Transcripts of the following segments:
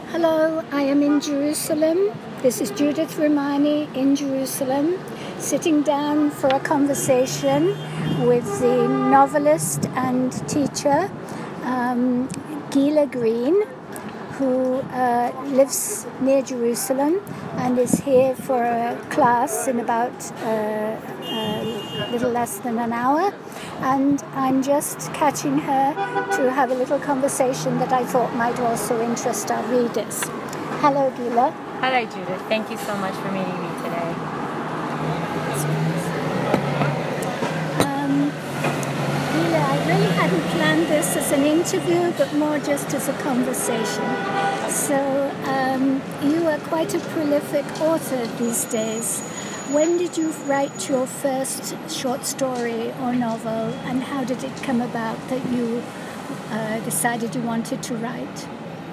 Hello, I am in Jerusalem. This is Judith Romani in Jerusalem, sitting down for a conversation with the novelist and teacher Gila Green, who lives near Jerusalem and is here for a class in about a little less than an hour. And I'm just catching her to have a little conversation that I thought might also interest our readers. Hello, Gila. Hello, Judith. Thank you so much for meeting me today. Gila, I really hadn't planned this as an interview, but more just as a conversation. So you are quite a prolific author these days. When did you write your first short story or novel, and how did it come about that you decided you wanted to write?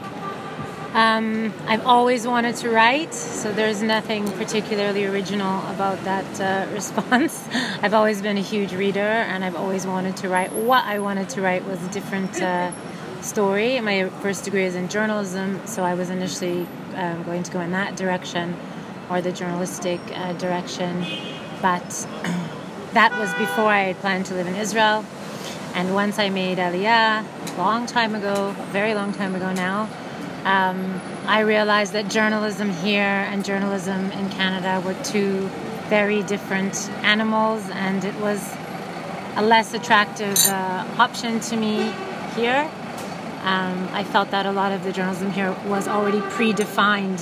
I've always wanted to write, so there's nothing particularly original about that response. I've always been a huge reader, and I've always wanted to write. What I wanted to write was a different story. My first degree is in journalism, so I was initially going to go in that direction, or the journalistic direction, but that was before I had planned to live in Israel. And once I made Aliyah, a long time ago, a very long time ago now, I realized that journalism here and journalism in Canada were two very different animals, and it was a less attractive option to me here. I felt that a lot of the journalism here was already predefined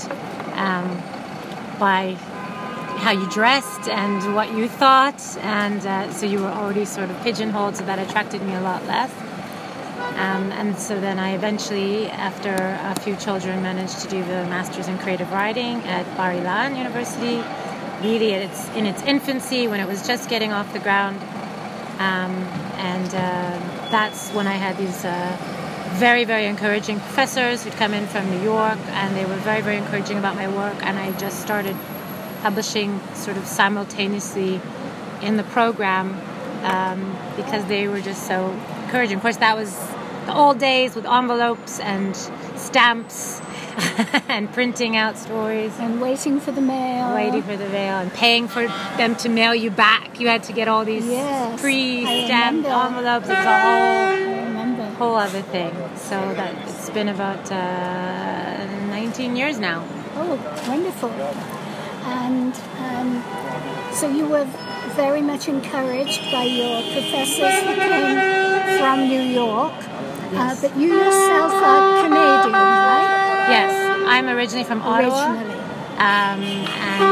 by how you dressed and what you thought, and so you were already sort of pigeonholed, so that attracted me a lot less. And so then I eventually, after a few children, managed to do the Master's in Creative Writing at Bar-Ilan University, really in its infancy, when it was just getting off the ground. And that's when I had these very, very encouraging professors who'd come in from New York, and they were very, very encouraging about my work, and I just started publishing sort of simultaneously in the program because they were just so encouraging. Of course, that was the old days with envelopes and stamps and printing out stories. And waiting for the mail. And paying for them to mail you back. You had to get all these pre-stamped envelopes. It was a whole other thing. So that it's been about 19 years now. Oh, wonderful. And so you were very much encouraged by your professors who came from New York. Yes. But you yourself are Canadian, right? Yes, I'm originally from Ottawa. And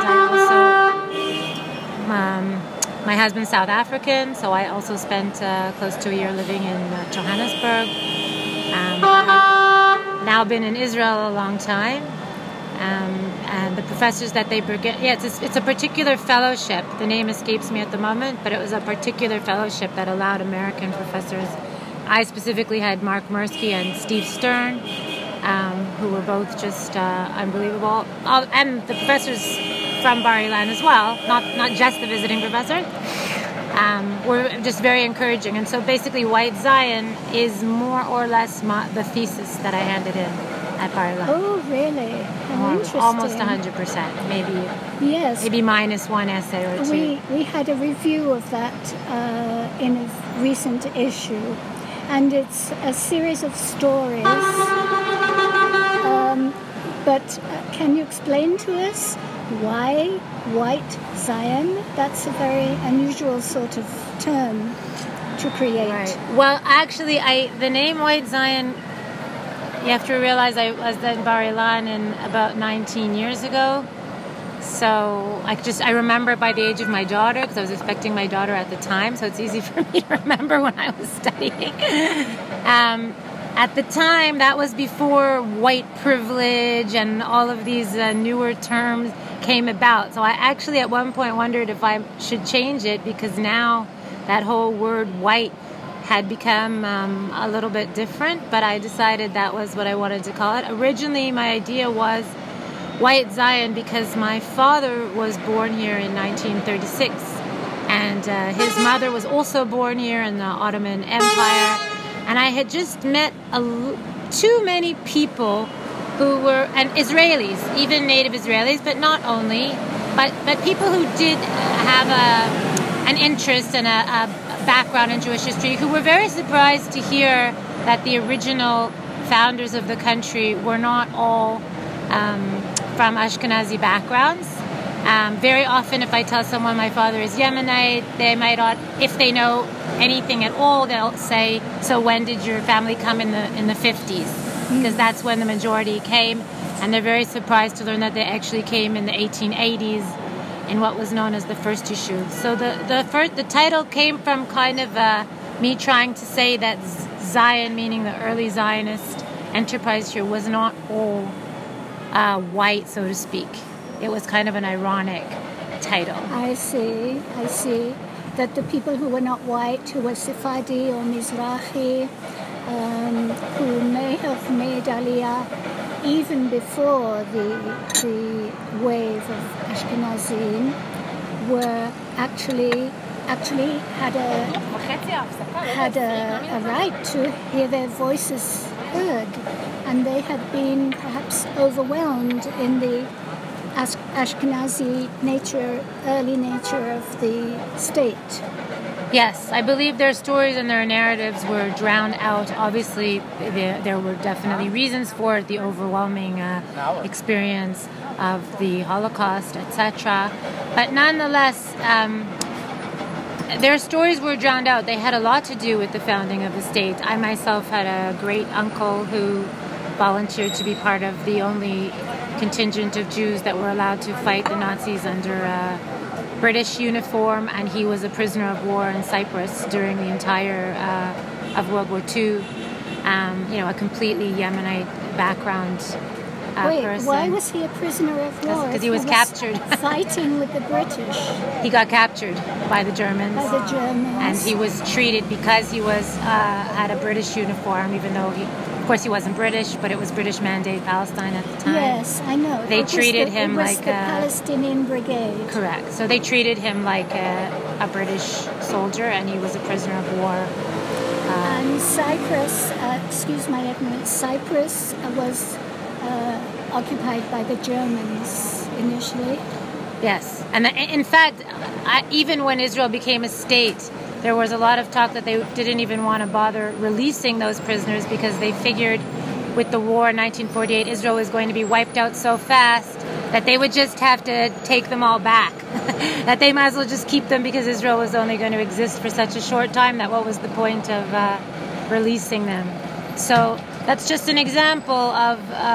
I also, my husband's South African, so I also spent close to a year living in Johannesburg. I've now been in Israel a long time. And the professors that they bring, it's a particular fellowship. The name escapes me at the moment, but it was a particular fellowship that allowed American professors. I specifically had Mark Mirsky and Steve Stern, who were both just unbelievable. And the professors from Bar-Ilan as well, not just the visiting professors, were just very encouraging. And so basically White Zion is more or less the thesis that I handed in at Bar-Ilan. Oh, really? How interesting. Almost 100%, maybe. Yes. Maybe minus one essay or two. We had a review of that in a recent issue, and it's a series of stories. But can you explain to us why White Zion? That's a very unusual sort of term to create. Right. Well, actually, the name White Zion, you have to realize I was at Bar-Ilan about 19 years ago. So I remember by the age of my daughter, because I was expecting my daughter at the time, so it's easy for me to remember when I was studying. At the time, that was before white privilege and all of these newer terms came about. So I actually at one point wondered if I should change it, because now that whole word white had become a little bit different, but I decided that was what I wanted to call it. Originally, my idea was White Zion because my father was born here in 1936, and his mother was also born here in the Ottoman Empire, and I had just met too many people who were, and Israelis, even native Israelis, but not only, but people who did have an interest and a background in Jewish history, who were very surprised to hear that the original founders of the country were not all from Ashkenazi backgrounds. Very often, if I tell someone my father is Yemenite, they might not, if they know anything at all, they'll say, "So when did your family come in the 50s?" Because that's when the majority came, and they're very surprised to learn that they actually came in the 1880s in what was known as the first Yishuv. So the title came from kind of me trying to say that Zion, meaning the early Zionist enterprise here, was not all white, so to speak. It was kind of an ironic title. I see. That the people who were not white, who were Sephardi or Mizrahi, who may have made Aliyah even before the wave of Ashkenazim, were actually had a right to hear their voices heard, and they had been perhaps overwhelmed in the Ashkenazi early nature of the state. Yes, I believe their stories and their narratives were drowned out. Obviously, there were definitely reasons for it, the overwhelming experience of the Holocaust, etc. But nonetheless, their stories were drowned out. They had a lot to do with the founding of the state. I myself had a great uncle who volunteered to be part of the only contingent of Jews that were allowed to fight the Nazis under a British uniform, and he was a prisoner of war in Cyprus during the entire of World War II. A completely Yemenite background person. Why was he a prisoner of war? Because he was captured. Fighting with the British. He got captured by the Germans. And he was treated, because he was had a British uniform, even though of course he wasn't British, but it was British Mandate Palestine at the time. Yes, I know. They treated him like the Palestinian Brigade. Correct. So they treated him like a British soldier, and he was a prisoner of war. And Cyprus, excuse my ignorance, Cyprus was occupied by the Germans initially. Yes, and in fact, even when Israel became a state, there was a lot of talk that they didn't even want to bother releasing those prisoners, because they figured with the war in 1948, Israel was going to be wiped out so fast that they would just have to take them all back. That they might as well just keep them, because Israel was only going to exist for such a short time, that what was the point of releasing them? So that's just an example of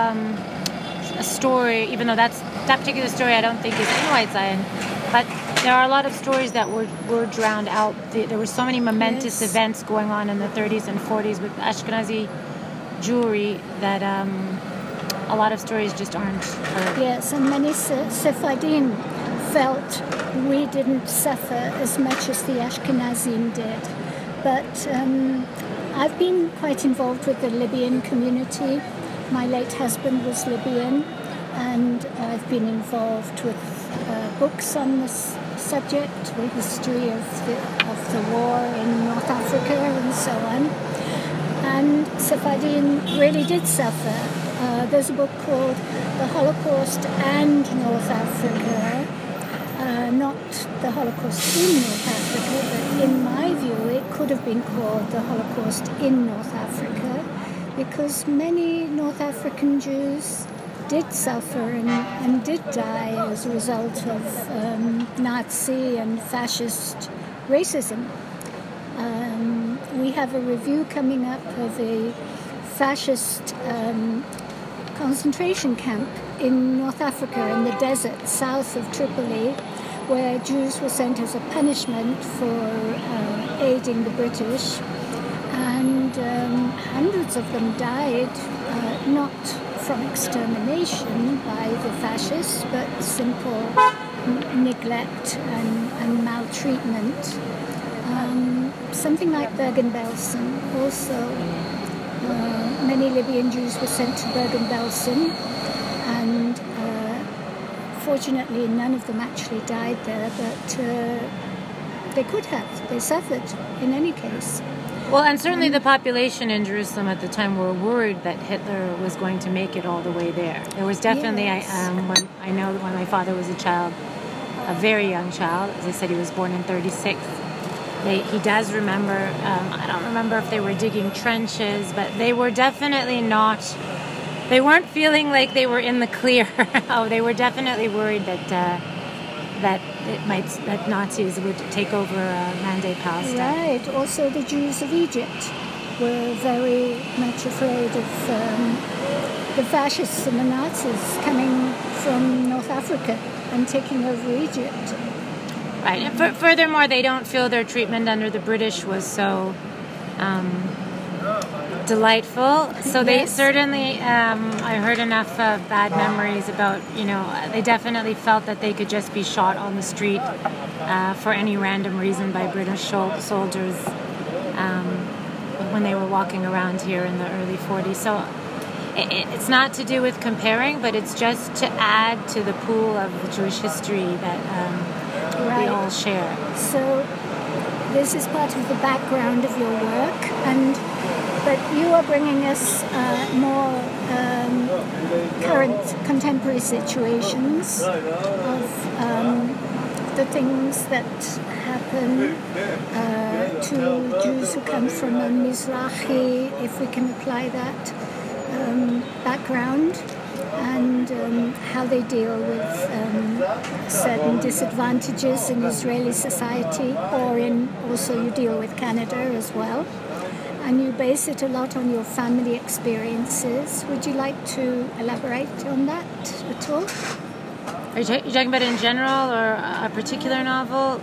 a story, even though that particular story I don't think is in White Zion, but there are a lot of stories that were drowned out. There were so many momentous events going on in the 30s and 40s with Ashkenazi Jewry that a lot of stories just aren't heard. Yes, and many Sephardim felt we didn't suffer as much as the Ashkenazim did. But I've been quite involved with the Libyan community. My late husband was Libyan, and I've been involved with books on this subject, the history of the war in North Africa and so on. And Sephardim really did suffer. There's a book called The Holocaust and North Africa. Not the Holocaust in North Africa, but in my view it could have been called the Holocaust in North Africa, because many North African Jews did suffer and did die as a result of Nazi and fascist racism. We have a review coming up of a fascist concentration camp in North Africa, in the desert south of Tripoli, where Jews were sent as a punishment for aiding the British, and hundreds of them died, not from extermination by the fascists, but simple neglect and maltreatment. Something like Bergen-Belsen also. Many Libyan Jews were sent to Bergen-Belsen, and fortunately none of them actually died there, but they could have. They suffered in any case. Well, and certainly the population in Jerusalem at the time were worried that Hitler was going to make it all the way there. There was definitely, Yes. I know that when my father was a child, a very young child, as I said, he was born in 1936. He does remember, I don't remember if they were digging trenches, but they were definitely not, they weren't feeling like they were in the clear. Oh, they were definitely worried that Nazis would take over Mandate Palestine. Right. Also, the Jews of Egypt were very much afraid of the fascists and the Nazis coming from North Africa and taking over Egypt. Right. And furthermore, they don't feel their treatment under the British was so delightful. So they Yes. certainly, I heard enough bad memories about, they definitely felt that they could just be shot on the street for any random reason by British soldiers when they were walking around here in the early 40s. So it's not to do with comparing, but it's just to add to the pool of the Jewish history that we all share. So this is part of the background of your work, but you are bringing us more current contemporary situations of the things that happen to Jews who come from a Mizrahi, if we can apply that background, and how they deal with certain disadvantages in Israeli society, or also you deal with Canada as well. And you base it a lot on your family experiences. Would you like to elaborate on that at all? Are you talking about in general or a particular novel?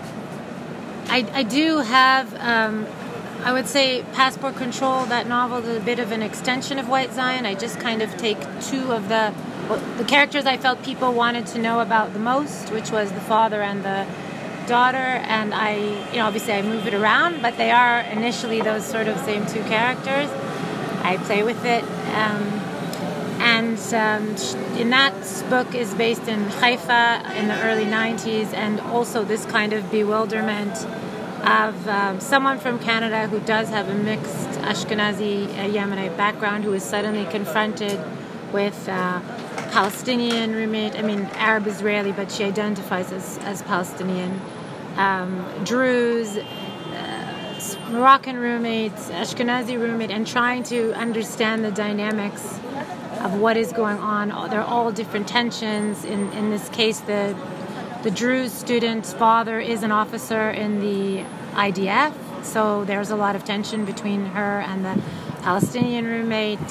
I do have, I would say, Passport Control, that novel is a bit of an extension of White Zion. I just kind of take two of the characters I felt people wanted to know about the most, which was the father and the daughter, and obviously I move it around, but they are initially those sort of same two characters. I play with it, and in that book is based in Haifa in the early 90s, and also this kind of bewilderment of someone from Canada who does have a mixed Ashkenazi Yemenite background, who is suddenly confronted with Palestinian roommate, Arab Israeli, but she identifies as Palestinian, Druze, Moroccan roommates, Ashkenazi roommate, and trying to understand the dynamics of what is going on. They're all different tensions. In this case, the Druze student's father is an officer in the IDF, so there's a lot of tension between her and the Palestinian roommate.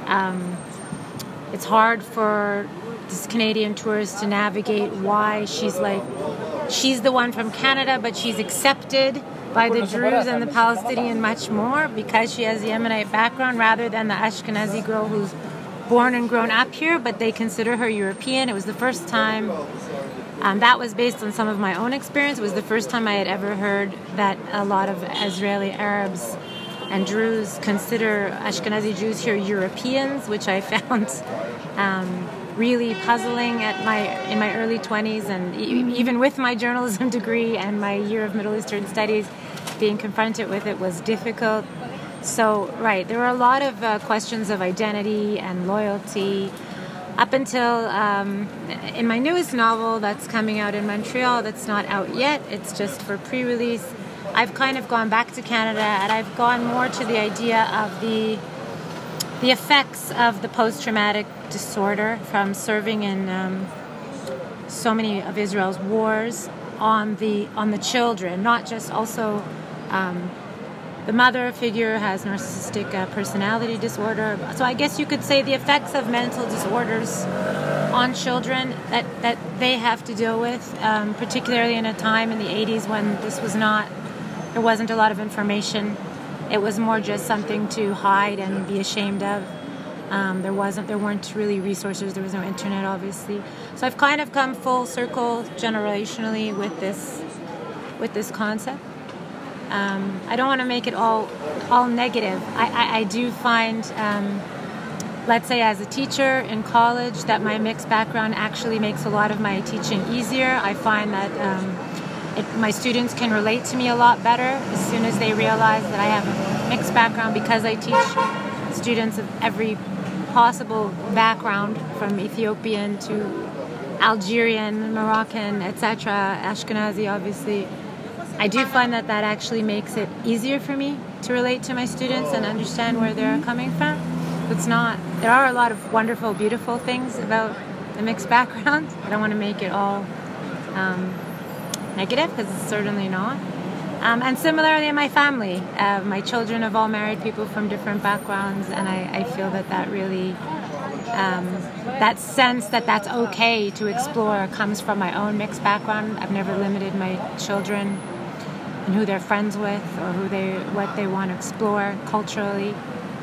It's hard for this Canadian tourist to navigate why she's the one from Canada, but she's accepted by the Druze and the Palestinian much more because she has the Yemenite background rather than the Ashkenazi girl who's born and grown up here, but they consider her European. It was the first time, that was based on some of my own experience, it was the first time I had ever heard that a lot of Israeli Arabs and Druze consider Ashkenazi Jews here Europeans, which I found really puzzling in my early 20s, and even with my journalism degree and my year of Middle Eastern studies, being confronted with it was difficult. So, right, there were a lot of questions of identity and loyalty up until in my newest novel that's coming out in Montreal, that's not out yet, it's just for pre-release. I've kind of gone back to Canada, and I've gone more to the idea of the effects of the post-traumatic disorder from serving in so many of Israel's wars on the children, not just also the mother figure has narcissistic personality disorder. So I guess you could say the effects of mental disorders on children that they have to deal with, particularly in a time in the 80s when there wasn't a lot of information. It was more just something to hide and be ashamed of. There weren't really resources. There was no internet, obviously. So I've kind of come full circle generationally with this concept. I don't want to make it all negative. I do find, let's say as a teacher in college, that my mixed background actually makes a lot of my teaching easier. I find that my students can relate to me a lot better as soon as they realize that I have a mixed background, because I teach students of every possible background, from Ethiopian to Algerian, Moroccan, etc., Ashkenazi, obviously. I do find that actually makes it easier for me to relate to my students and understand where they're coming from. There are a lot of wonderful, beautiful things about the mixed background. I don't want to make it all negative, because it's certainly not. And similarly in my family, my children have all married people from different backgrounds, and I feel that really, that sense that that's okay to explore comes from my own mixed background. I've never limited my children and who they're friends with or what they want to explore culturally.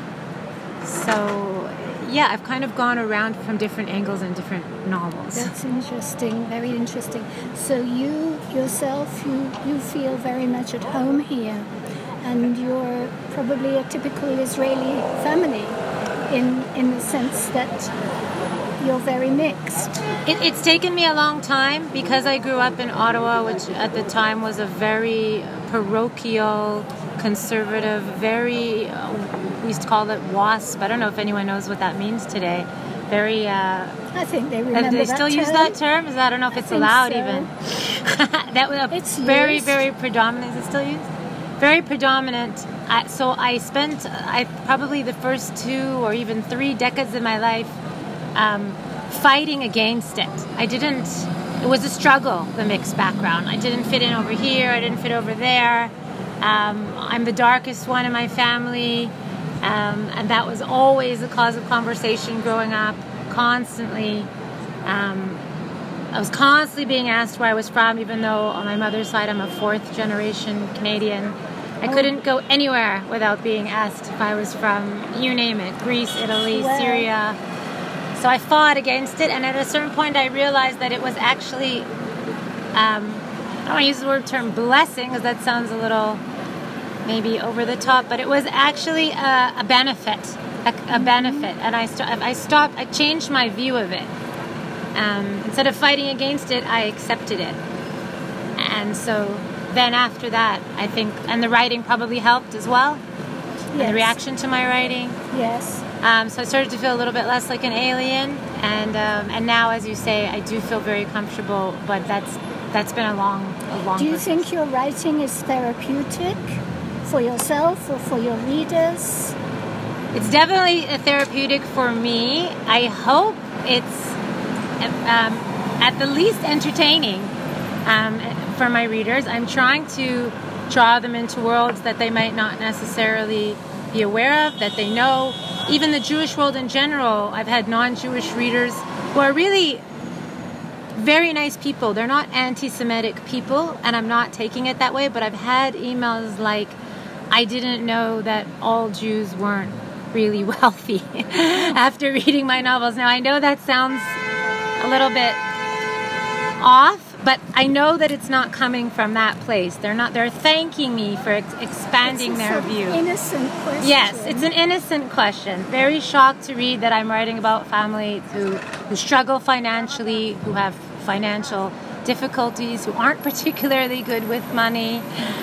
So yeah, I've kind of gone around from different angles and different novels. That's interesting, very interesting. So you yourself, you feel very much at home here, and you're probably a typical Israeli family in the sense that you're very mixed. It's taken me a long time, because I grew up in Ottawa, which at the time was a very parochial, conservative, very, we used to call it WASP. I don't know if anyone knows what that means today. Very, I think they remember they that still term. Use that term? I don't know if it's allowed so. even. That was it's very, used. very predominant. Is it still used? Very predominant. So I spent probably the first 2 or even 3 decades of my life fighting against it. It was a struggle, the mixed background. I didn't fit in over here, I didn't fit over there. I'm the darkest one in my family, and that was always a cause of conversation growing up, constantly. I was constantly being asked where I was from, even though on my mother's side I'm a 4th generation Canadian. I couldn't go anywhere without being asked if I was from, you name it, Greece, Italy, Syria. So I fought against it, and at a certain point I realized that it was actually, I don't want to use the term blessing, because that sounds a little maybe over the top, but it was actually a benefit, a benefit. And I changed my view of it. Instead of fighting against it, I accepted it. And so then after that, I think, and the writing probably helped as well. Yes. And the reaction to my writing. Yes. So I started to feel a little bit less like an alien, and now, as you say, I do feel very comfortable. But that's been a long Do you process. think your writing is therapeutic for yourself or for your readers? It's definitely therapeutic for me. I hope it's at the least entertaining for my readers. I'm trying to draw them into worlds that they might not necessarily be aware of, that they know. Even the Jewish world in general, I've had non-Jewish readers who are really very nice people. They're not anti-Semitic people, and I'm not taking it that way, but I've had emails like, I didn't know that all Jews weren't really wealthy after reading my novels. Now, I know that sounds a little bit off, but I know that it's not coming from that place. They're thanking me for expanding their view. It's an innocent question. Yes, it's an innocent question. Very shocked to read that I'm writing about families who struggle financially, who have financial difficulties, who aren't particularly good with money.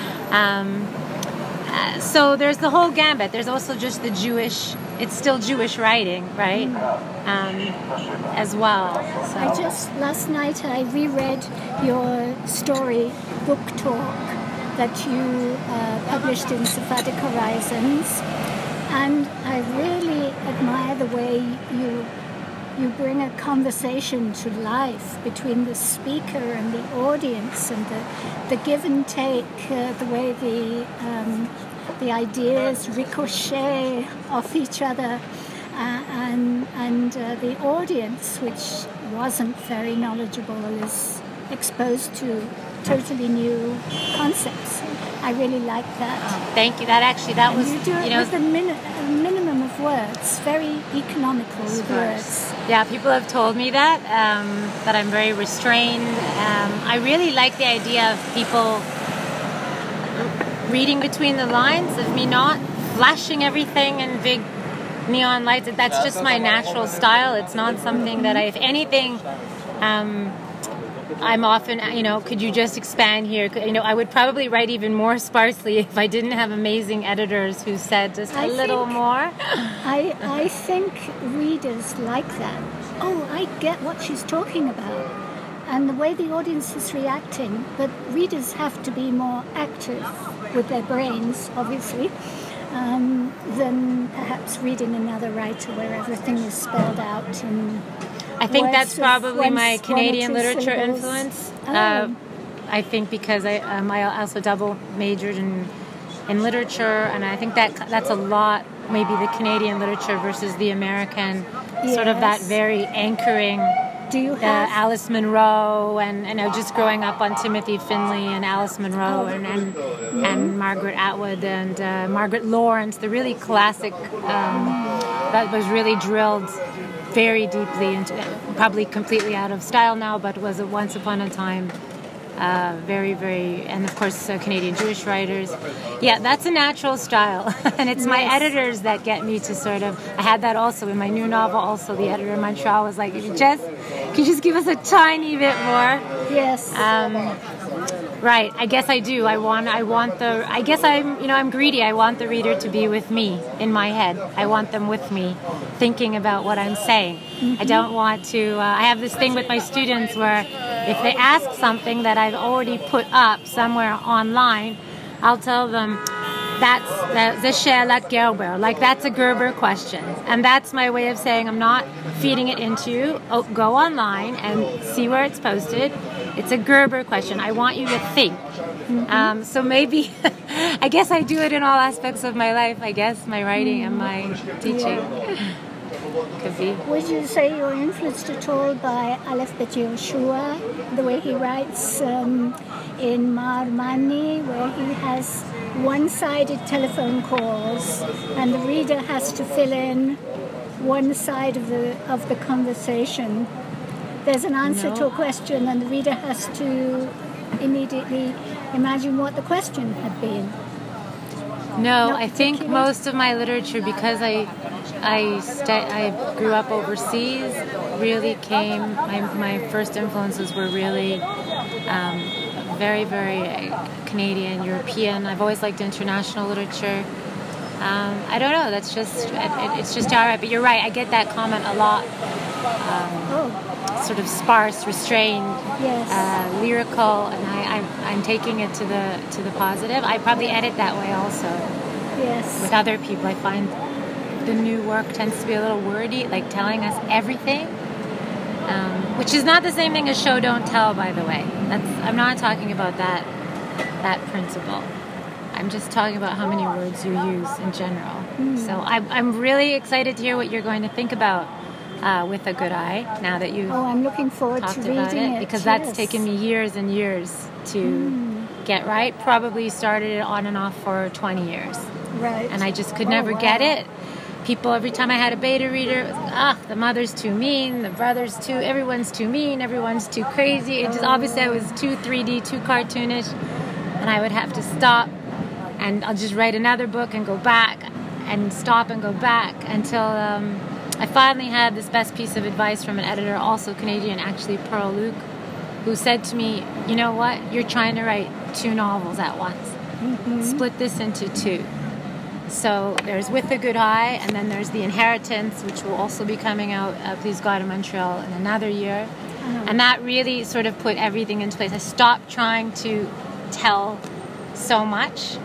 So there's the whole gambit. There's also just the Jewish, it's still Jewish writing, right? As well. So. Last night I reread your story, Book Talk, that you published in Sephardic Horizons, and I really admire the way you bring a conversation to life between the speaker and the audience, and the give and take, the way the ideas ricochet off each other, and the audience, which wasn't very knowledgeable, is exposed to totally new concepts. I really like that. Oh, thank you. That was, you do it with a minimum of words, very economical with words. Yeah, people have told me that I'm very restrained. I really like the idea of people reading between the lines, of me not flashing everything in big neon lights. That's just my natural style. It's not something that if anything, I'm often, could you just expand here? I would probably write even more sparsely if I didn't have amazing editors who said just a little more. I think readers like that. Oh, I get what she's talking about. And the way the audience is reacting. But readers have to be more active with their brains, obviously, than perhaps reading another writer where everything is spelled out in I think that's probably my Canadian literature syllables. influence. Oh. I think because I also double majored in literature, and I think that's a lot, maybe the Canadian literature versus the American, sort of that very anchoring. Do you have Alice Munro and just growing up on Timothy Finley and Alice Munro and Margaret Atwood and Margaret Lawrence, the really classic that was really drilled very deeply into, probably completely out of style now, but was once upon a time very, very, and of course Canadian Jewish writers. Yeah, that's a natural style, and it's my editors that get me to sort of. I had that also in my new novel. Also, the editor in Montreal was like, "Can you just give us a tiny bit more?" Yes. Right. I guess I do. I guess I'm greedy. I want the reader to be with me in my head. I want them with me, thinking about what I'm saying. I don't want to. I have this thing with my students where if they ask something that I've already put up somewhere online, I'll tell them that's the She'elat Gerber. Like that's a Gerber question, and that's my way of saying I'm not feeding it into you. Oh, go online and see where it's posted. It's a Gerber question. I want you to think. So maybe, I guess I do it in all aspects of my life. I guess my writing and my teaching. Could be. Would you say you're influenced at all by Aleph Bet Yehoshua, the way he writes in Mar Mani, where he has one-sided telephone calls and the reader has to fill in one side of the conversation? There's an answer to a question and the reader has to immediately imagine what the question had been. No, I think most of my literature, because I grew up overseas, really came. My first influences were really very, very Canadian, European. I've always liked international literature. I don't know. That's just it's just all right. But you're right. I get that comment a lot. Sort of sparse, restrained, lyrical, and I'm taking it to the positive. I probably edit that way also. Yes. With other people, I find the new work tends to be a little wordy, like telling us everything, which is not the same thing as show don't tell, by the way. I'm not talking about that principle. I'm just talking about how many words you use in general. So I'm really excited to hear what you're going to think about With a Good Eye, now that you've I'm looking forward talked to about reading it, because that's taken me years and years to get right. Probably started it on and off for 20 years. Right. And I just could never get it. People, every time I had a beta reader, it was, the mother's too mean, the brother's everyone's too mean, everyone's too crazy. It just, obviously I was too 3D, too cartoonish, and I would have to stop, and I'll just write another book and go back, and stop and go back, until I finally had this best piece of advice from an editor, also Canadian, actually, Pearl Luke, who said to me, you know what, you're trying to write 2 novels at once. Split this into 2. So there's With a Good Eye, and then there's The Inheritance, which will also be coming out, Please God, in Montreal in another year. And that really sort of put everything into place. I stopped trying to tell so much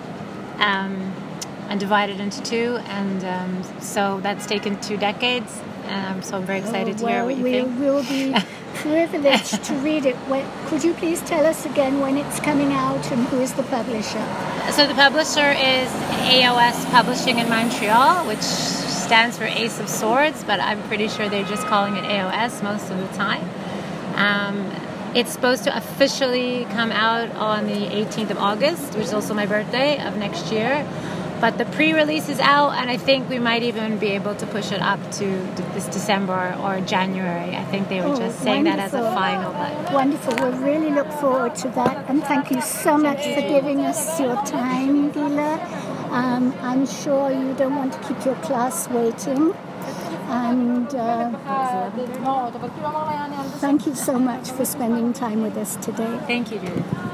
and divided into 2. And so that's taken 2 decades. So I'm very excited to hear what you think. We will be privileged to read it. Could you please tell us again when it's coming out and who is the publisher? So the publisher is AOS Publishing in Montreal, which stands for Ace of Swords, but I'm pretty sure they're just calling it AOS most of the time. It's supposed to officially come out on the 18th of August, which is also my birthday of next year. But the pre-release is out, and I think we might even be able to push it up to this December or January. I think they were just saying that as a final. But wonderful. We really look forward to that. And thank you so much for giving us your time, Gila. I'm sure you don't want to keep your class waiting. And thank you so much for spending time with us today. Thank you, Judith.